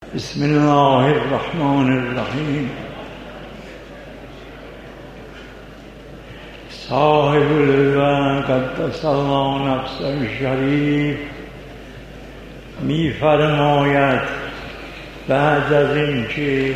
بسم الله الرحمن الرحیم. صاحب الوقت قدس الله نفسه شریف می فرماید بعد از اینکه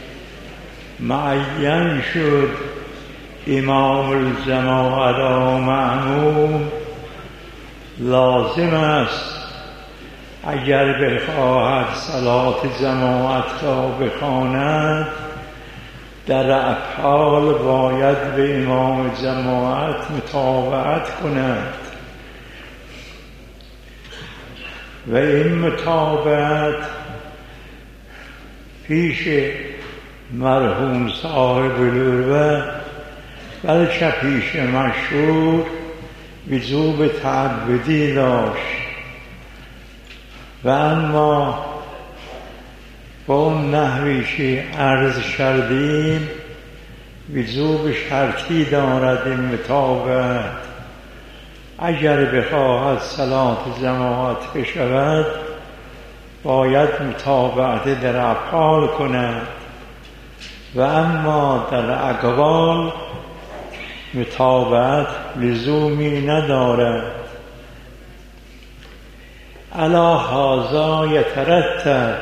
معین شد امام الجماعت و معموم، لازم است اگر بخواهد صلات جماعت را بخواند در افعال باید به امام جماعت متابعت کند و این متابعت پیش مرحوم صاحب العروة بلکه پیش مشهور وجوب تعبدی داشت و اما با اون نحوی که عرض کردیم وجوب شرطی دارد این متابعت. اگر بخواهد صلات جماعت بشود باید متابعت در افعال کند و اما در اقوال متابعت لزومی ندارد. علی هذا یترتب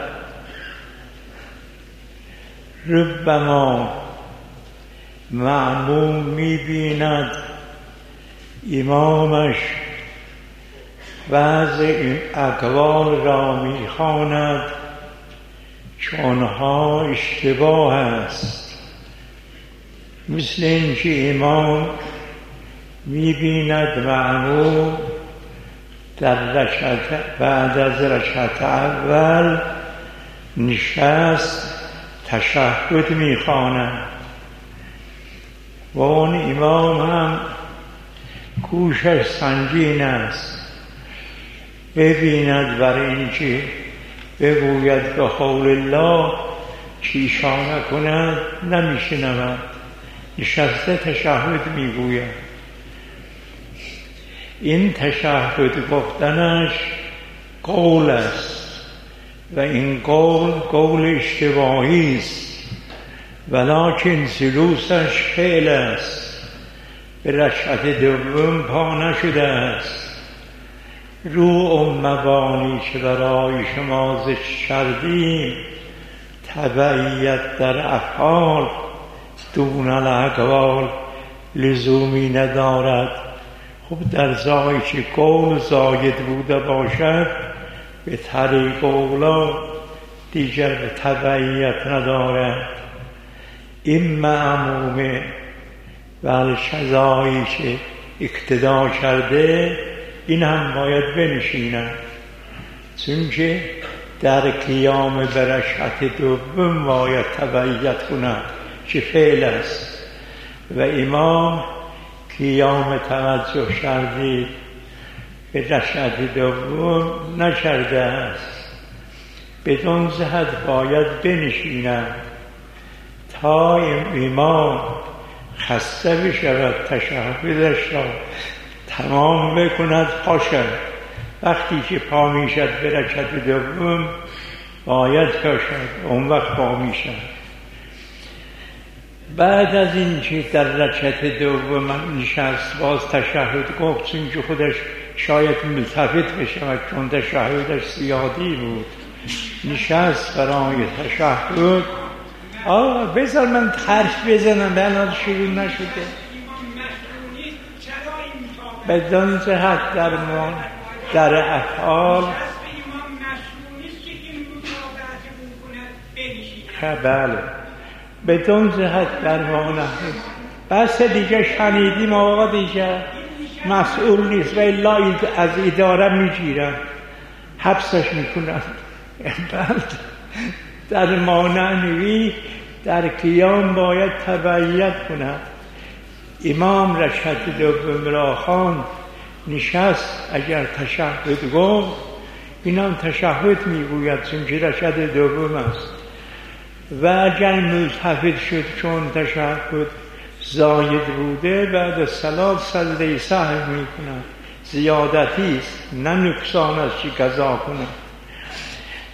ربما معموم می‌بیند امامش بعض اقوال را می‌خواند چونها اشتباه است، مثل اینکه امام می‌بیند معموم در رکعت بعد از رکعت اول نشست تشهد می‌خواند و اون امام هم کوشش سنگین است، ببیند برای اینکه بگوید به قول الله که اشاره کند نمی‌شنود، نشسته تشهد میگوید. این تشهد گفتنش قول است و این قول اشتباهی است، ولکن جلوسش فعل است، به رکعت دوم پا نشده است. رو مبانی که برای شما ذکر کردیم تبعیت در افعال دون الاقوال لزومی ندارد. خب در جایی که قول زاید بوده باشد به طریق اولا دیگر به تبعیت ندارد. این معمومه و شضایی که اقتدا کرده این هم باید بنشیند، چون که در قیام به رکعت دوم باید تبعیت کند که فعل است و امام قیام توجه کردی به رکعت دوم نکرده است، بدون جهت باید بنشیند تا امام خسته بشود تشهدش را تمام بکند پاشد. وقتی که پا میشد به رکعت دوم باید پاشد، اون وقت پا میشد. بعد از این که در رکعت دوم نشست باز تشهد گفت، چون که خودش شاید ملتفت بشود چون تشهدش زیادی بود، نشست برای تشهد. بذار من حرف بزنم، الان شروع نشده. بدون جهت در افعال بله، بدون جهت در مانه. بس دیگه شنیدیم آقا دیگه مسئول نیست و الا از اداره میگیرن حبسش میکنن. در مانوی در قیام باید تبعیت کند. امام رکعت دوم را خواند نشست، اگر تشهد گفت اینم تشهد میگوید چون که رکعت دوم است، و اگر ملتفت شد چون تشهد زاید بوده بعد از صلات سجده سهو میکند، زیادتی است نه نقصان است که قضا کند.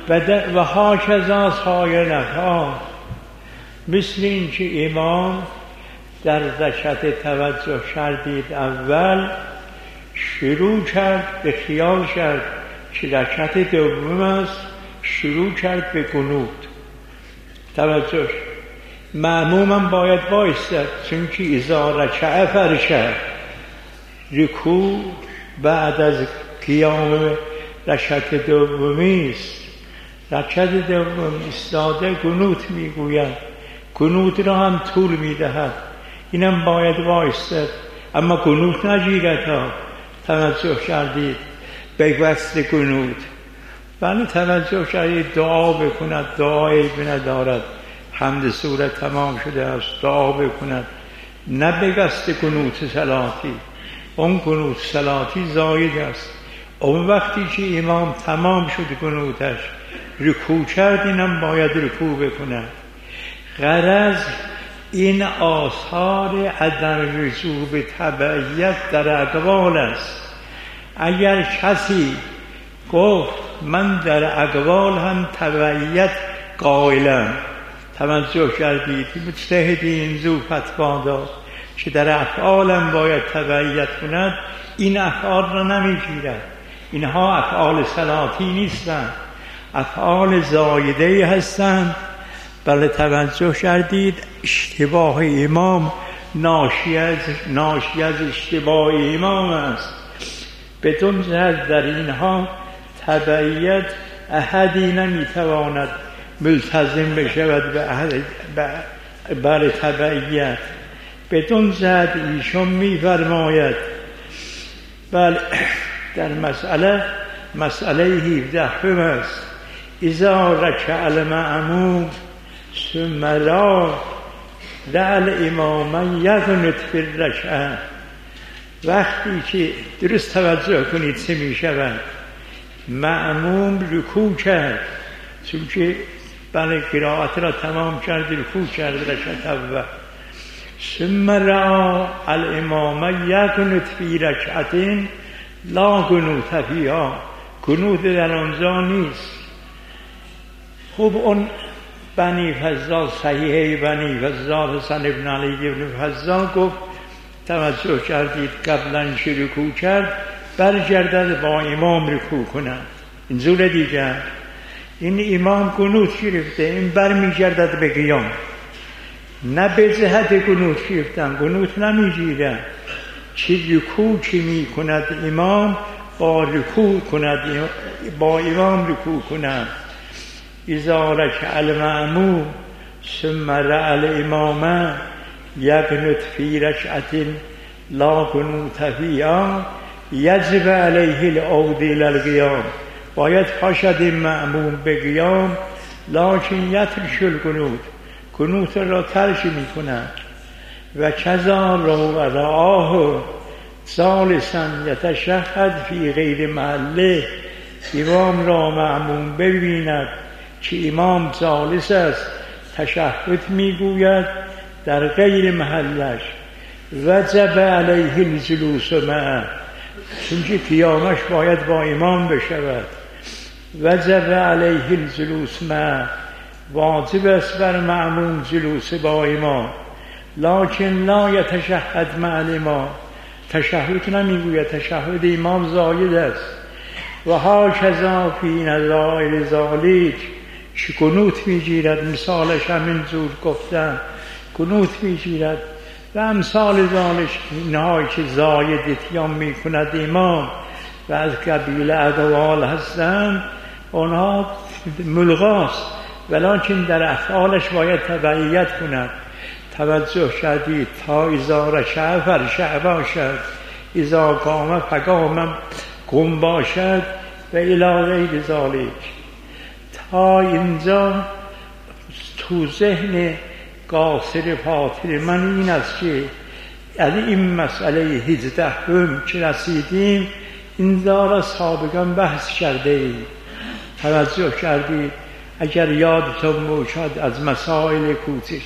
و هاکذا سایر افعال، مثل این که امام در رکعت توجه کردید اول شروع کرد به خیال کرد که رکعت دوم است، شروع کرد به قنوت توجه. مأمومم باید وایستد، چون که اذا رکع فرکع، رکوع بعد از قیام رکعت دومی است. رکعت دوم ایستاده قنوت میگوید، قنوت را هم طول میدهد، اینم باید وایستد، اما قنوت نگیرد ها. توجه کردید به وصل قنوت، ولی توجه کردید دعا بکند، دعایی ندارد، حمد سوره تمام شده است، دعا بکند، نه به قصد قنوت صلاتی. اون قنوت صلاتی زاید است. اون وقتی که امام تمام شد قنوتش رکوع کرد، اینم باید رکوع بکند. غرض این آثار عدم رجوع به تبعیت در اقوال است. اگر کسی گفت من در اقوال هم تبعیت قائلم، توجه کردید، مجتهدین زو فتوا داد که در افعالم باید تبعیت کند، این افعال را نمیگیرد. اینها افعال صلاتی نیستند، افعال زایده هستند. بله توجه کردید، اشتباه امام ناشی از اشتباه امام است. بدون جهت در اینها تبعیت احدی نمیتواند ملتزم بشود بر تبعیت. بدون جهت ایشون میفرماید بله در مسئله 17 است، اذا رکع المأموم ثم لا الامام یقنط فی الرکعه. وقتی که درست توجه کنید چه می شود، مأموم رکوع کرد، چون که بله قرائت را تمام کرد، رکوع کرد رکعت اول، ثم را الامام یقنط فی رکعة لا قنوت فیها، قنوت در آنجا نیست. خب اون بنی فضال، صحیحه بنی فضال حسن ابن علی ابن فضال گفت، توجه کردید قبلا که رکوع کرد برگردد با امام رکوع کنند. این زور دیگر، این امام قنوت گرفته، این برمیگردد به قیام، نه به جهت قنوت گرفتن، قنوت نمیگیرد. چه رکوع که می کند امام با رکوع کند، با امام رکوع کند. اذا رکع المأموم ثم رأى الامام یقنط فی رکعة لا قنوت فیها یجب علیه العود الی القیام. باید پاشد این مأموم به قیام، لکن یترک القنوت، قنوت را ترک می کند. و کذا لو رآه جالسا یتشهد فی غیر محله، امام را مأموم ببیند که امام جالس است، تشهد میگوید در غیر محلش، وجب علیه الجلوس معه، چون که قیامش باید با امام بشود. وجب علیه الجلوس معه، واجب است بر مأموم جلوس با امام، لکن لا یتشهد مع الامام، تشهد نمیگوید، تشهد امام زاید است. و هاکذا فی نظائر ذالک، که قنوت میگیرد، مثالش همین جور گفتن، قنوت میگیرد. و امثال ذالک، اینهایی که زاید اتیان میکند امام و از قبیل اقوال هستند، آنها ملغاست، ولکن در افعالش باید تبعیت کند. توجه کردید، تا اذا رکع فرکع باشد، اذا قام فقام قم باشد و الی غیر ذالک. تا اینجا تو ذهن قاصر فاطر من این است که از این مسئله 18 که رسیدیم، اینجا را سابقا بحث کرده ایم. توجه کردید، اگر یادتون باشد از مسائل کوچک،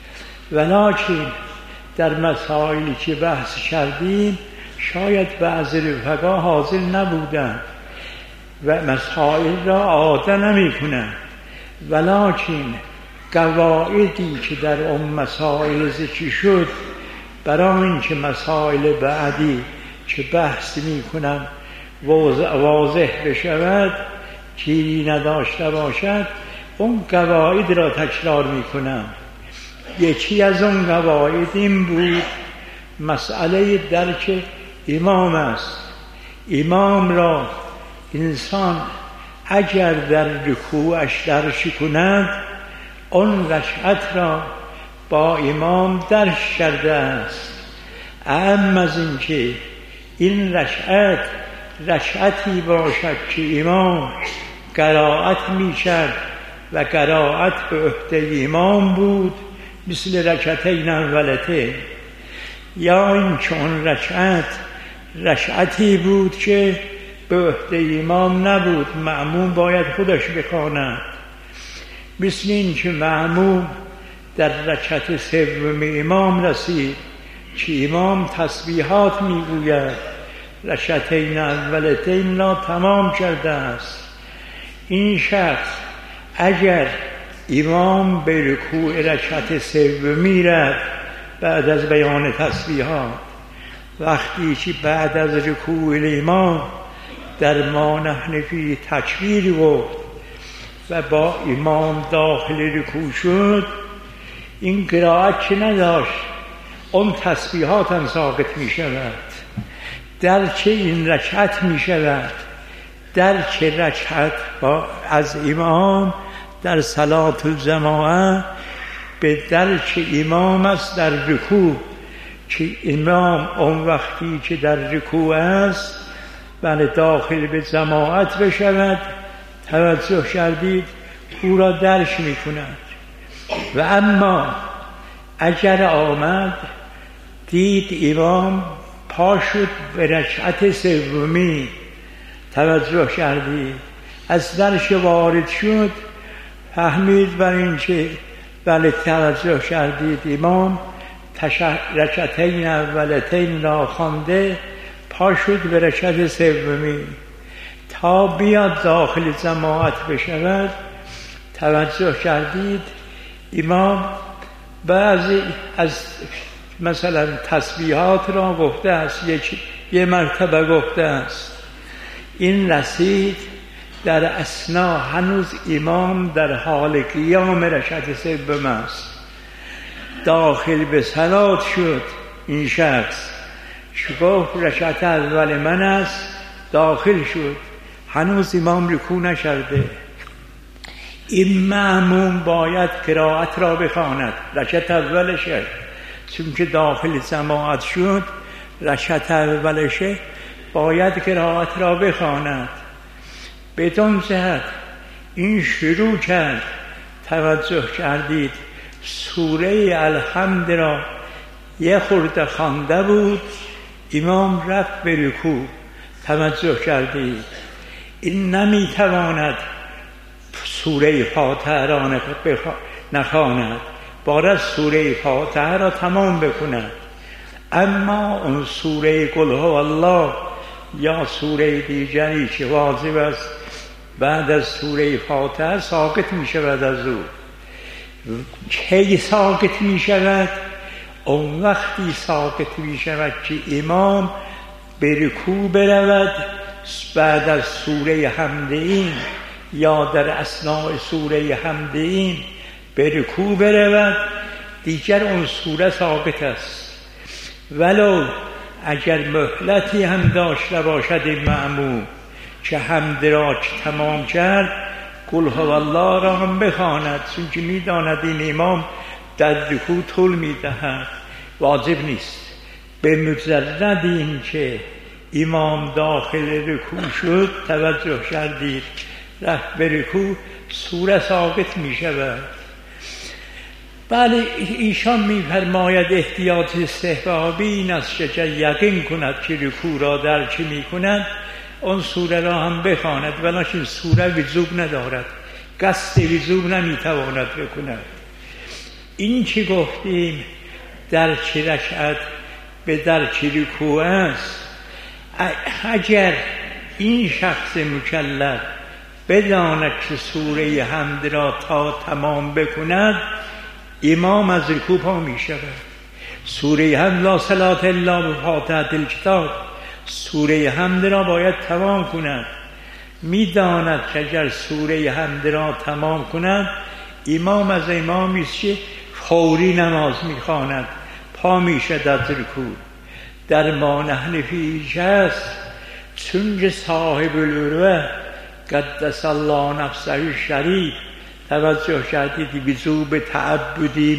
ولکن در مسائلی که بحث کردیم شاید بعضی رفقا حاضر نبودند. و مسائل را عاده نمی کنند، ولکن قواعدی که در اون مسائل ذکر شد برای اینکه مسائل بعدی که بحث می کنم واضح بشود، چیزی نداشته باشد، اون قواعد را تکرار می کنم. یکی از اون قواعد این بود مسئله درک امام است. امام را انسان اگر در رکوعش درک کند، اون رکعت را با امام درک کرده است. اما از این که این رکعتی باشد که امام قرائت می کرد و قرائت به عهده امام بود، مثل رکعتین اولتین، یا این چون رکعتی بود که به عهده امام نبود، مأموم باید خودش بخواند، مثل این که مأموم در رکعت سوم امام رسید که امام تسبیحات میگوید، رکعتین اولتین را تمام کرده است. این شخص اگر امام به رکوع رکعت سومی رفت بعد از بیان تسبیحات، وقتی که بعد از رکوع امام در ما نحن فی تکبیر گفت و با امام داخل رکوع شد، این قرائت که نداشت، اون تسبیحات هم ساقط می شود. درک این رکعت می شود. درک رکعت از امام در صلات الجماعه به درک امام است در رکوع، که امام اون وقتی که در رکوع است بله داخل به جماعت بشود، توجه کردید، او را درک می کند. و اما اگر آمد دید امام پا شد به رکعت سومی، توجه کردید، از درش وارد شد، فهمید بر این که بله توجه کردید امام رکعتین اولتین را خوانده، پا شد به رکعت سومی تا بیاد داخل جماعت بشود. توجه کردید امام بعضی از مثلا تسبیحات را گفته است، یه مرتبه گفته است، این رسید در اثنا هنوز امام در حال قیام رکعت سوم است، داخل به صلات شد. این شخص که گفت رکعت اول من است، داخل شد، هنوز امام رکوع نکرده. این مأموم باید قرائت را بخواند، رکعت اولشه، چون که داخل جماعت شد، رکعت اولشه باید قرائت را بخواند. بدون جهت این شروع کرد، توجه کردید، سوره الحمد را یه خورده خوانده بود، امام رفت به رکوع. توجه کردید این نمیتواند سوره فاتحه را نخواند، باید سوره فاتحه را تمام بکند. اما اون سوره قل هو الله یا سوره دیگری که واجب است بعد از سوره فاتحه ساقط می شود از او. کی ساقط می شود؟ اون وقتی ساقط می شود که امام به رکوع برود بعد از سوره حمدین یا در اثناء سوره حمدین به رکوع برود، دیگر اون سوره ساقط است. ولو اگر مهلتی هم داشته باشد این مأموم که حمد را تمام کرد، قل هو الله را هم بخواند، چون که می‌داند این امام در رکوع طول می‌دهد، واجب نیست. به مجرد این که امام داخل رکوع شد، توجه کردید، رفت به رکوع، سوره ساقط می‌شود. بله ایشان می‌فرماید احتیاط استحبابی این است که یقین کند که رکوع را درک می‌کند، اون سوره را هم بخواند، ولکن سوره وجوب ندارد، قصد وجوب نمی‌تواند بکند. این که گفتیم درک رکعت به درک رکوع است، اگر این شخص مکلف بداند که سوره حمد را تا تمام بکند، امام از رکوع پا می شود. سوره حمد لا صلاة الا بفاتحة الکتاب، سوره حمد را باید تمام کند. میداند که اگر سوره حمد را تمام کند، امام از امامی است که فوری نماز میخواند، پا میشد از رکوع. در ما نحن فیهش است، چون که صاحب العروة قدس الله نفسه شریف توجه کردید وضو به تعبدی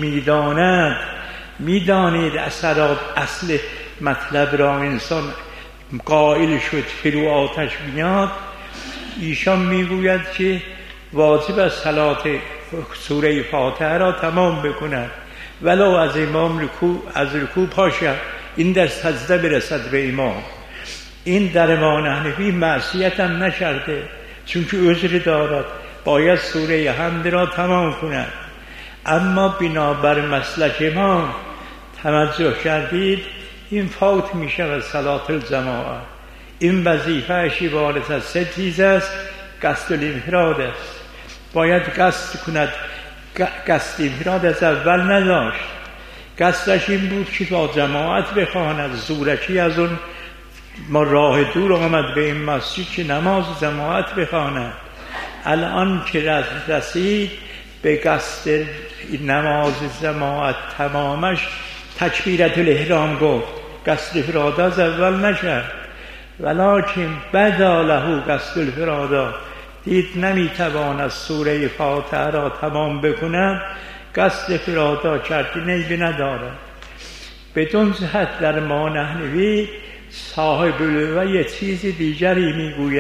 میدانید اثرات اصل مطلب را انسان قائل شد فرو آتش میاد. ایشان میگوید که واجب است صلات سوره فاتحه را تمام بکند، ولو از امام از رکوع پاشد، این در سجده برسد به امام. این در ما نحن فیه معصیت هم نشرده، چون که عذر دارد، باید سوره حمد را تمام کند. اما بنابر مسلک امام توجه کردید این فوت می شود صلات الجماعه. این وظیفه‌اش عبارت از 3 چیز است. قصد الانفراد است، باید قصد کند. قصد انفراد از اول نداشت، قصدش این بود که با جماعت بخواند. زورکی از اون ما راه دور آمد به این مسجد که نماز جماعت بخواند. الان که رسید به قصد نماز جماعت تمامش تکبیرت الاحرام گفت، قصد انفراد از اول نشد. ولکن بدا له قصد الانفراد، دید نمیتواند سوره فاتحه را تمام بکند، قصد انفراد کردی نیبه ندارد. بدون جهت در ما نحن فیه صاحب العروة یه چیز دیگری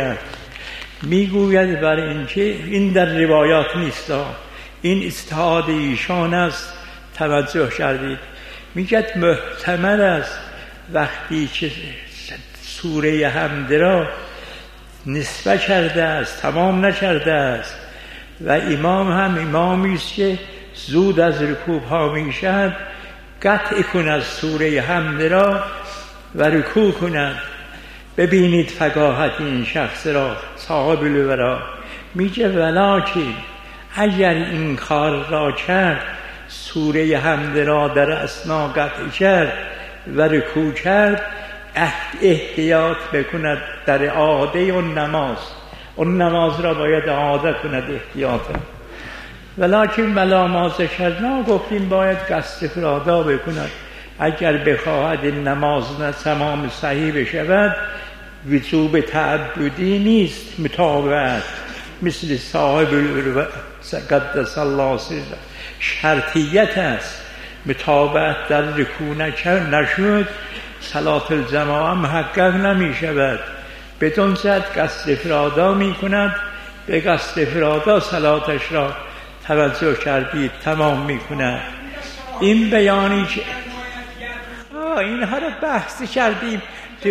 میگوید برای اینکه این در روایات نیست، این اجتهاد ایشان است. توجه کردید میگد محتمل است وقتی که سوره حمد را نصفه کرده است، تمام نکرده است، و امام هم امامی است که زود از رکوع پا میشد، قطع کند سوره حمد را و رکوع کند. ببینید فقاهت این شخص را، صاحب العروة را. میگه ولکن اگر این کار را کرد، سوره حمد را در اثنا قطع کرد و رکوع کرد، احتیاط بکند در عاده اون نماز را باید عاده کند احتیاطا. ولکن ولا ما ذکرنا، گفتیم باید قصد انفرادا بکند. اگر بخواهد این نماز تمام صحیح بشود، وجوب تعبدی نیست، متابعت مثل صاحب العروة قدس الله سره شرطیت است. متابعت در رکوع نشد، صلات الجماعه محقق نمی شود. بدون زد قصد انفرادا می کند، به قصد انفرادا صلاتش را توجه کردید تمام می کند. این بیانی که اینها را بحث کردیم،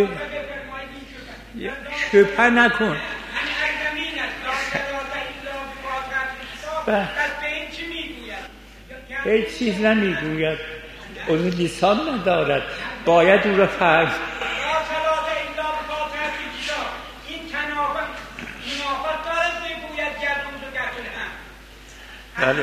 شبه نکن. هیچ چیز نمیگوید، اون لیسان ندارد، باید او را فرض. بله.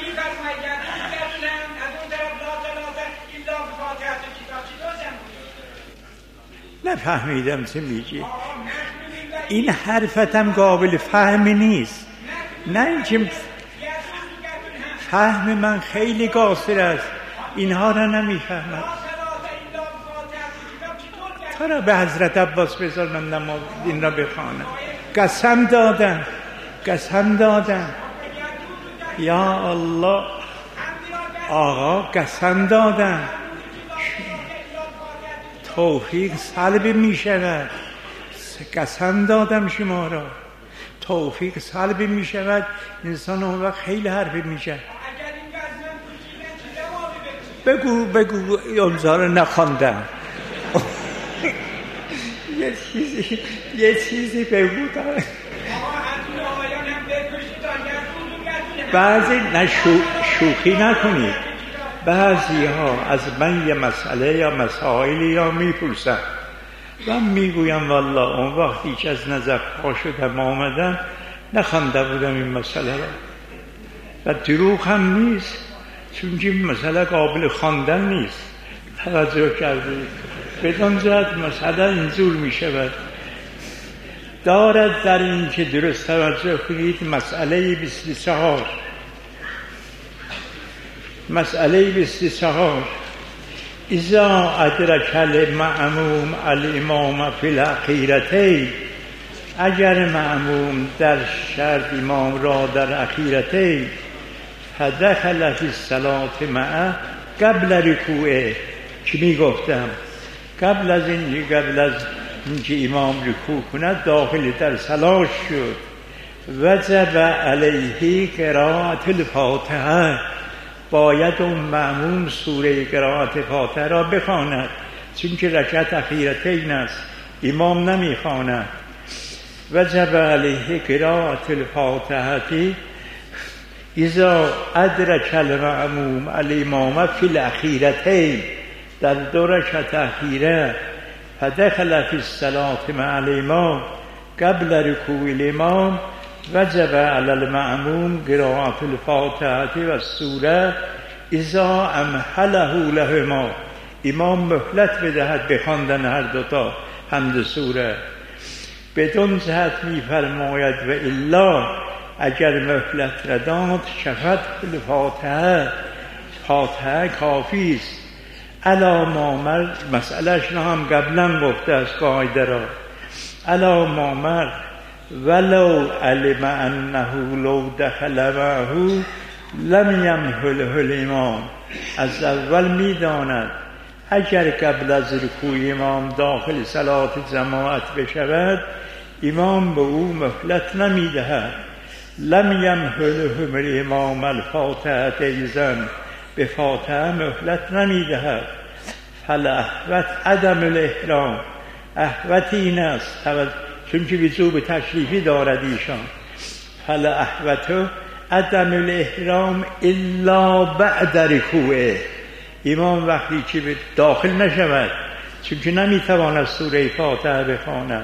نفهمیدم چه میگی. این حرفتم قابل فهم نیست. نه اینکه فهم من خیلی قاصر است، اینها را نمیفهمم. تا را به حضرت عباس بذار من نماز این را بخوانم. قسم دادم یا الله آقا، قسم دادم توفیق سلب می شود. قسم دادم شما را توفیق سلب می شود. انسان اون وقت خیلی حرف می شود. بگو امضا را نخواندم. یه چیزی بگو. بعضی شوخی نکنید. بعضی ها از من یه مسئله یا مسائلی یا میپرسن، من میگویم والله اون وقتی که از نظر پا شدم آمدم نخوانده بودم این مسئله را و دروغ هم نیست، چون این مسئله قابل خواندن نیست. توجه کرده بدان جهت مسئله اینجور می شود. دارد در این که درست توجه کنید مسئله 24 اذا ادرک المأموم الامام فی الاخیرتین، اگر مأموم در شرط امام را در اخیرتین فدخل فی الصلاة معه قبل رکوعه، که میگفتم قبل از اینکه امام رکوع کند داخل در صلاة شد، وجب علیه قرائت الفاتحه، باید اون مأموم سوره قرائت فاتحه را بخواند، چون که رکعت اخیرتین است، امام نمیخواند. وجب علیه قرائت الفاتحه اذا ادرک المأموم الامام فی الاخیرتین، در دو رکعت اخیره فدخل فی الصلاة مع الامام قبل رکوع الامام، وجب علی المأموم قرائت الفاتحه و السوره اذا امهله لهما، امام مهلت بدهد بخواندن هر دوتا حمد سوره. بدون جهت می‌فرماید و الا اگر مهلت رداد شفت فاتحه کافی است. علا مامر، مسئلهش را هم قبلا گفته از قاعده را، علا مامر ولو علم انه لو دخل معه لم یمهله الامام، از اول میداند اگر قبل از رکوع امام داخل صلات جماعت بشود امام به او مهلت نمیدهد. لم یمهله الامام الفاتحه ایزن، به فاتحه مهلت نمیدهد. فالاحوط عدم الاحرام، احوط این است چون که وجوب تشریفی دارد ایشان. فالاحوط عدم الاحرام الا بعد رکوعه، امام وقتی که داخل نشود، چون که نمیتواند سوره فاتحه بخواند.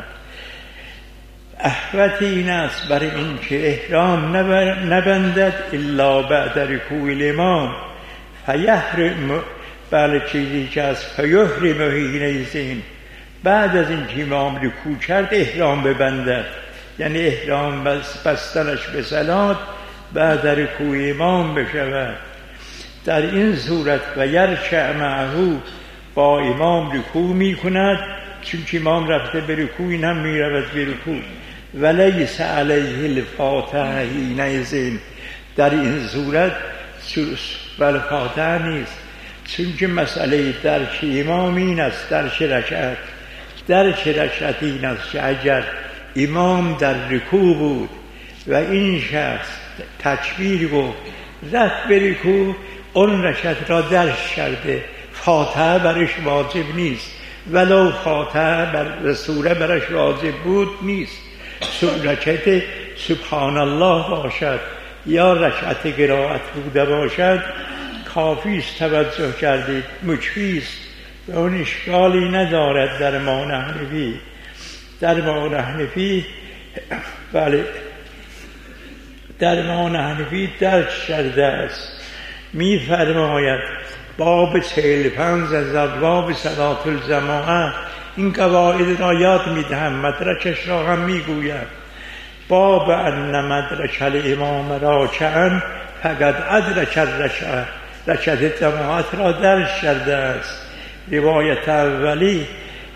احوط این است برای این که احرام نبندد الا بعد رکوع الامام، فیحرم، بله چیزی که از فیحرم حینئذ، بعد از این که امام رکوع کرد احرام ببندد، یعنی احرام بستنش به صلات بعد رکوع امام بشود. در این صورت و یرکع معه، با امام رکوع می کند، چون که امام رفته به رکوع این هم می رود به رکوع. ولیس علیه الفاتحه حینئذ، در این صورت بل فاتحه نیست، چون که مسئله درک امام این است، درک رکعت این است که اگر امام در رکوع بود و این شخص تکبیر گفت رفت به رکوع، اون رکعت را درک کرده، فاتحه برش واجب نیست، ولو فاتحه سوره برش واجب بود نیست. رکعت سبحان الله باشد یا رکعت قرائت بوده باشد کافی است. توجه کردید، مکفی است و اون اشکالی ندارد. در امام حنفی بله، در امام حنفی درک کرده است. می فرماید باب 45 از ابواب صلاة الجماعه، این قواعد را یاد میدهم، مدرکش را هم میگویم. باب ان مدرک الامام راکعا فقد ادرک الرکعه، رکعت جماعت را درک کرده است. روایت اولی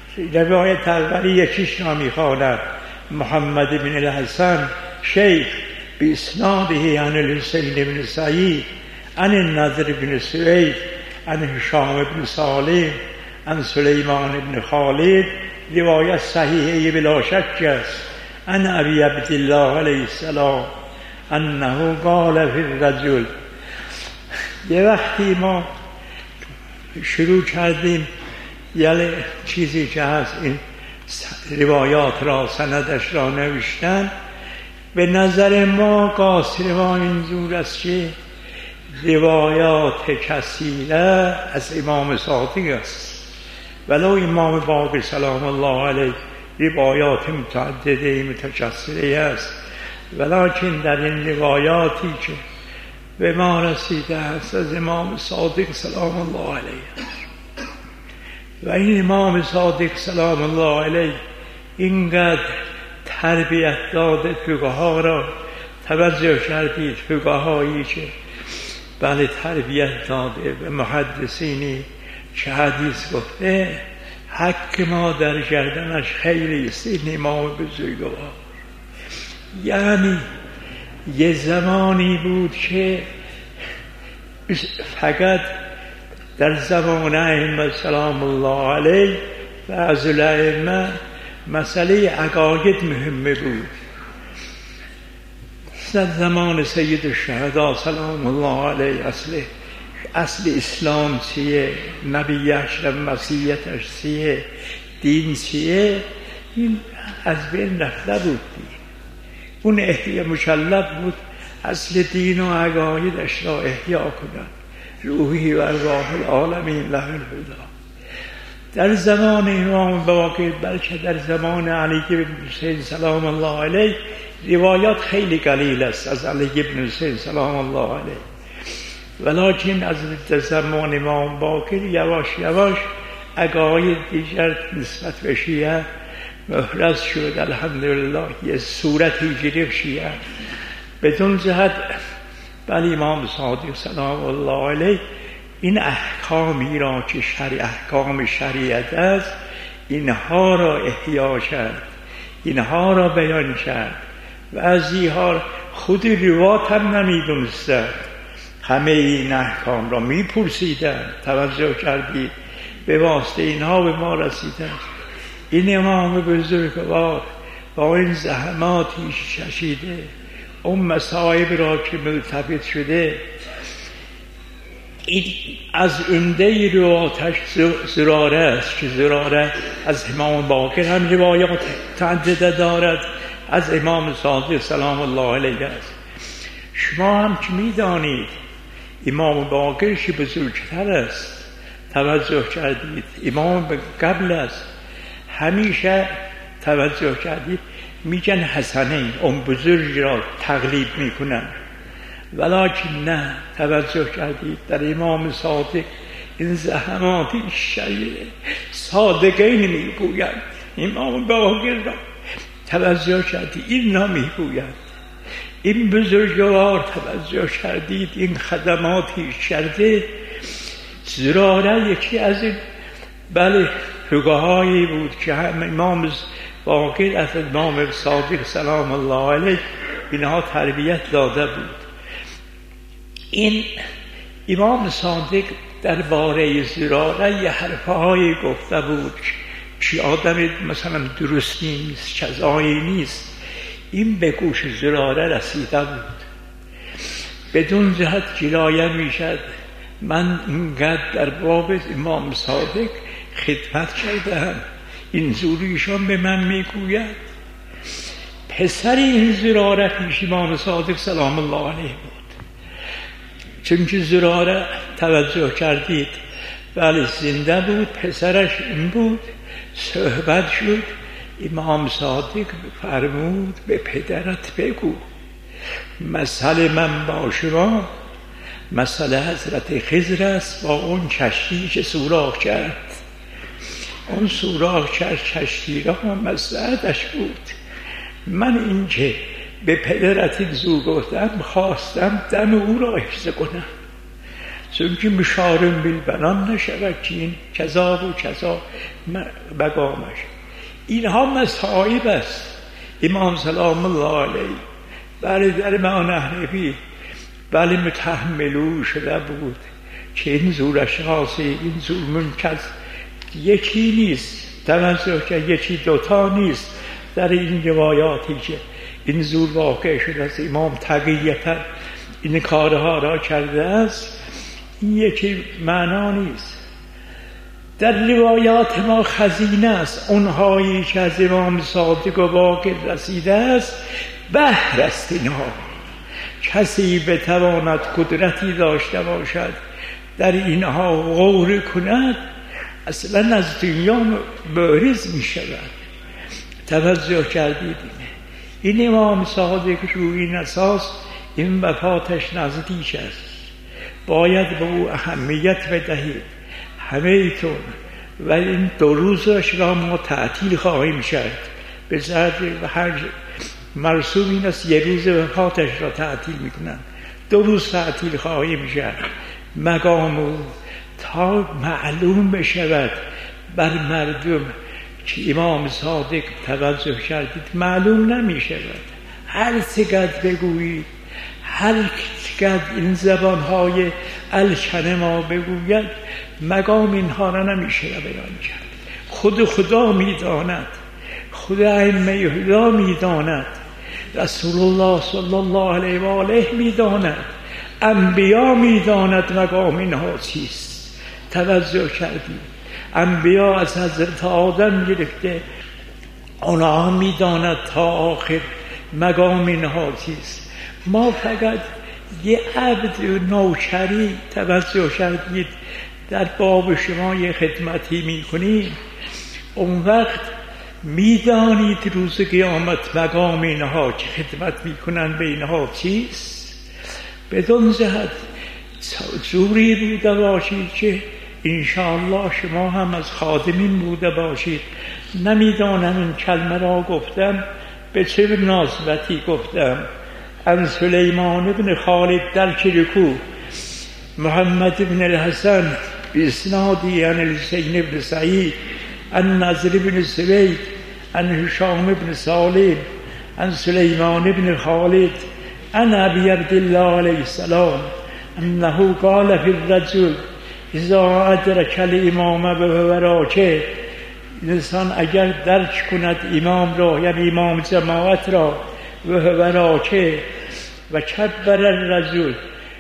یکیش را میخواند، محمد بن الحسن شیخ باسناده عن الحسین بن سعید عن النضر بن سوید عن هشام بن سالم عن سلیمان بن خالد، روایت صحیحه بلا شک است. عن ابی عبدالله علیه السلام انه قال فی الرجل، یه وقتی ما شروع کردیم یه چیزی که هست این روایات را سندش را نوشتن، به نظر ما قاصر ما اینجور است که روایات کثیره از امام صادق است ولو امام باقر سلام الله علیه روایات متعدده متجسره است، ولکن در این روایاتی که به ما رسیده است از امام صادق سلام الله علیه و این امام صادق سلام الله علیه اینقدر تربیت داده فقها را، توجه کردید فقهایی که بله تربیت داده و محدثینی که حدیث گفته حق ما در گردنش خیلی است این امام بزرگوار. یعنی یه زمانی بود که فقط در زمان ائمه سلام الله علیه و از الائمه مسئله عقاید مهمه بود. در زمان سید الشهدا سلام الله علیه اصل اسلام چیه، نبی اکرم مسیحیتش چیه، دین چیه، این از بین رفته بود. اون احیا مکلف بود اصل دین و عقایدش را احیا کنند. روحی و ارواح العالمین له الهدی. در زمان امام باقر بلکه در زمان علی بن حسین سلام الله علیه روایات خیلی قلیل است از علی بن حسین سلام الله علیه، ولکن از زمان امام باقر یواش یواش عقاید دیگر نسبت به شیعه محرز شد. الحمدلله یه صورتی گرفت شیعه بدون جهت. بل امام صادق سلام الله علیه این احکامی را که احکام شریعت است اینها را احیا کرد، اینها را بیان کرد و از اینها خود روات هم نمیدونستند، همه این احکام را میپرسیدند. توجه کردید به واسطه اینها به ما رسیدند. این امام بزرگوار با این زحماتی کشیده اون مصائب را که ملتفت شده، این از عمده رواتش زراره است که زراره از امام باقر هم روایات تعدده دارد، از امام صادق سلام الله علیه است. شما هم که میدانید امام باقر که بزرگتر است، توجه کردید امام قبل است، همیشه توجه کردید میگن حسنین اون بزرگ را تقلید میکنن، ولکن نه، توجه کردید در امام صادق این زحماتی شریعه صادقین میگویند. امام باقر را توجه کردید این را میگویند. این بزرگوار توجه کردید این خدماتی کرده. زراره یکی از این بله فقهایی بود که هم امام باقر از امام صادق سلام الله علیه اینها تربیت داده بود. این امام صادق درباره زراره یه حرفهایی گفته بود که آدم مثلا درست نیست، چیزایی نیست. این به گوش زراره رسیده بود، بدون جهت جلایه میشد. من اینقدر در باب امام صادق خدمت کردم، این زوریشان به من میگوید. پسر این زراره پیش امام صادق سلام الله علیه بود. چون که زراره توجه کردید ولی زنده بود، پسرش این بود. صحبت شد، امام صادق فرمود به پدرت بگو مسئله من با شما مسئله حضرت خضر است با اون کشتی که سوراخ کرد. اون سوراخ کرد کشتی را مصلحتش بود. من این که به پدرت این زور گفتم خواستم دم او را حفظ کنم، چون که مشارم بالبنان نشود که این کذا و کذا بگامش. اینها مصائب است. امام سلام الله علیه بله در معان احنفی بله متحملو شده بود که این زور اشخاصی، این زور منکز یکی نیست، توجه که یکی دوتا نیست. در این روایاتی که این زور واقع شده است، امام تقییتا این کارها را کرده است، این یکی معنا نیست. در روایات ما خزینه است، اونهایی که از امام صادق و باقر رسیده است بحر است. اینها کسی بتواند قدرتی داشته باشد در اینها غور کند اصلا از دنیا بارز می شود. توجه کردید این امام صادق روی این اساس این وفاتش نزدیک است، باید به او اهمیت بدهید همه ایتون. و این 2 روزش را ما تعطیل خواهیم شد به زرد و هر مرسوم این است 1 روز وفاتش را تعطیل میکنن، 2 روز تعطیل خواهیم شد مقام او تا معلوم بشود بر مردم که امام صادق توجه کردید معلوم نمی شود. هر چقدر بگویید، هر چقدر این زبانهای الکن ما بگوید، مقام اینها را نمی شود بیان کرد. خود خدا می داند، خود ائمه هدا می داند، رسول الله صلی الله علیه و آله می داند، انبیا می داند مقام اینها چیست. توجه کردید انبیا از حضرت آدم گرفته آنها می داند تا آخر مقام اینها چیست. ما فقط یه عبد نوکری توجه کردید در باب شما یه خدمتی می کنیم، اون وقت می دانید روز قیامت مقام اینها که خدمت می کنن به اینها چیست. بدون جهت جوری بوده باشید که انشاءالله شما هم از خادمین بوده باشید. نمیدانم این کلمه را گفتم به چه مناسبتی گفتم. ان سلیمان بن خالد در کرکو، محمد بن الحسن باسنادی عن الحسین بن سعید، عن نضر بن سوید، عن هشام بن سالم، عن سلیمان بن خالد، عن ابی عبدالله علیه السلام انه قال فی الرجل اذا ادرک الامام وهو راکع، انسان اگر درک کند امام را یعنی امام جماعت را وهو راکع و کبر الرجل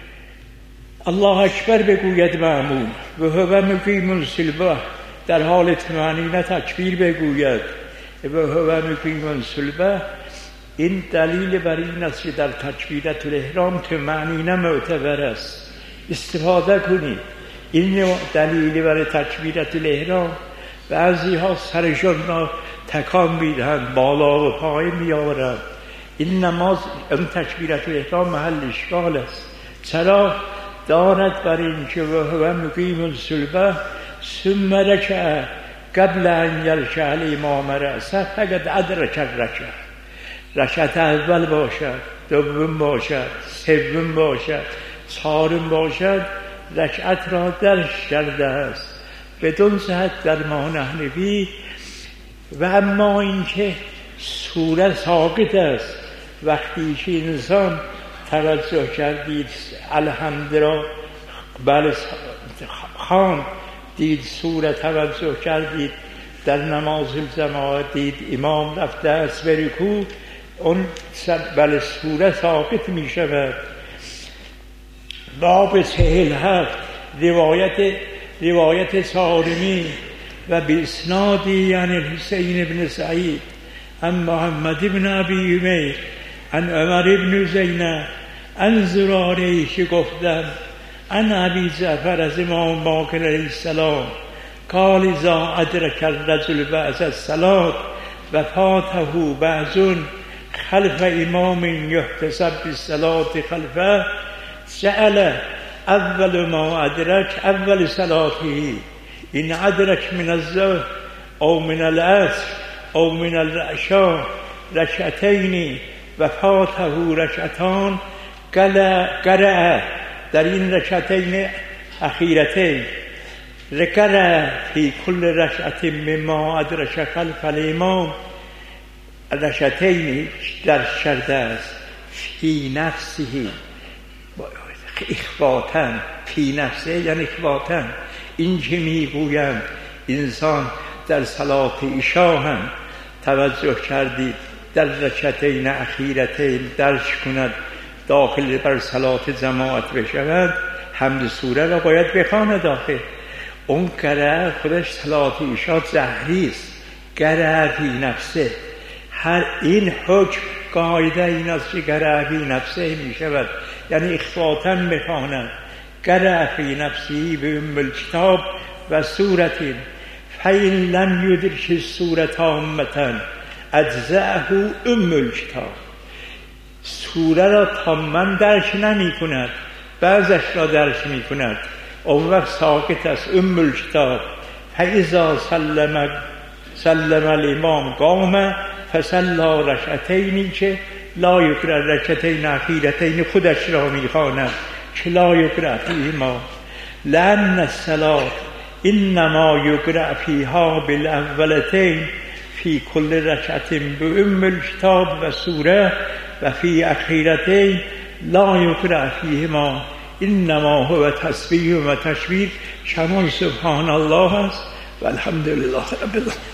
الله اکبر بگوید مأموم وهو مقیم الصلبه در حال طمأنینه تکبیر بگوید وهو مقیم الصلبه، این دلیل بر این است که در تکبیرت الاحرام طمأنینه معتبر است. استفاده کنید. این دلیل برای تکبیرت الاحرام. بعضی ها سرشون را تکان میدهند، بالا و پایین میآورند. این نماز، این تکبیرت الاحرام محل اشکال است. چرا؟ دارد بر این که وهو مقیم الصلبه ثم رکع قبل ان یرکع الامام رأسه فقد ادرک الرکعه، رکعت اول باشد، دوم باشد، سوم باشد، چهارم باشد، رکعت را درک کرده است بدون جهت در ما نحنفی. و اما اینکه سوره ساقط است وقتی که انسان توجه کردید الحمد را بله خان دید، سوره توجه کردید در نماز الجماعت دید امام رفته است به رکوع، اون بله سوره ساقط می شود. باب 47 روایت سارمی و باسنادی عن الحسین بن سعید عن محمد بن ابی امیر عن عمر بن زینب عن زراره که گفتم عن ابی جعفر از امام باقر علیه السلام قال اذا ادرک الرجل بعد الصلاة و فاته بعض خلف امام یحتسب بالصلاة خلفه جعل اول ما ادرک اول صلاته، این ادرک من الظهر او من العصر او من العشاء رکعتین و فاته رکعتان قرأ در این رکعتین اخیرتین قرأ فی کل رکعت مما ادرک خلف الامام رکعتین در شرط است فی نفسه اخواتن، فی نفسه یعنی اخواتن. این که میگویند انسان در صلات عشا هم توجه کردید در رکعتین اخیرتین درش کند داخل بر صلات جماعت بشود، حمد سوره را باید بخواند. آخه اون قرأ خودش صلات عشا جهری است، قرأ فی نفسه. هر این حکم قاعده این است که قرأ فی نفسه می شود، یعنی اخفاتن بخواند. قرأ فی نفسی به ام الکتاب و سورتین فَإِنْ لَمْ يُدْرِكِ السُّورَةَ تَامَّةً اجزأه الکتاب. سوره را تماما درک نمی کند، بعضش را درک می کند، اون وقت ساکت است. الکتاب فَإِذَا سلم الامام قام فصلی رکعتین که لا یقرأ رکعتین اخیرتین، خودش را می خواند که لا یقرأ فیهما، لأن الصلاة انما یقرأ فیها بالاولتین فی کل رکعت الکتاب و سوره و فی اخیرتین لا یقرأ فیهما انما هو تسبیح و تشبیه. شما سبحان الله است و الحمدلله رب العالمین.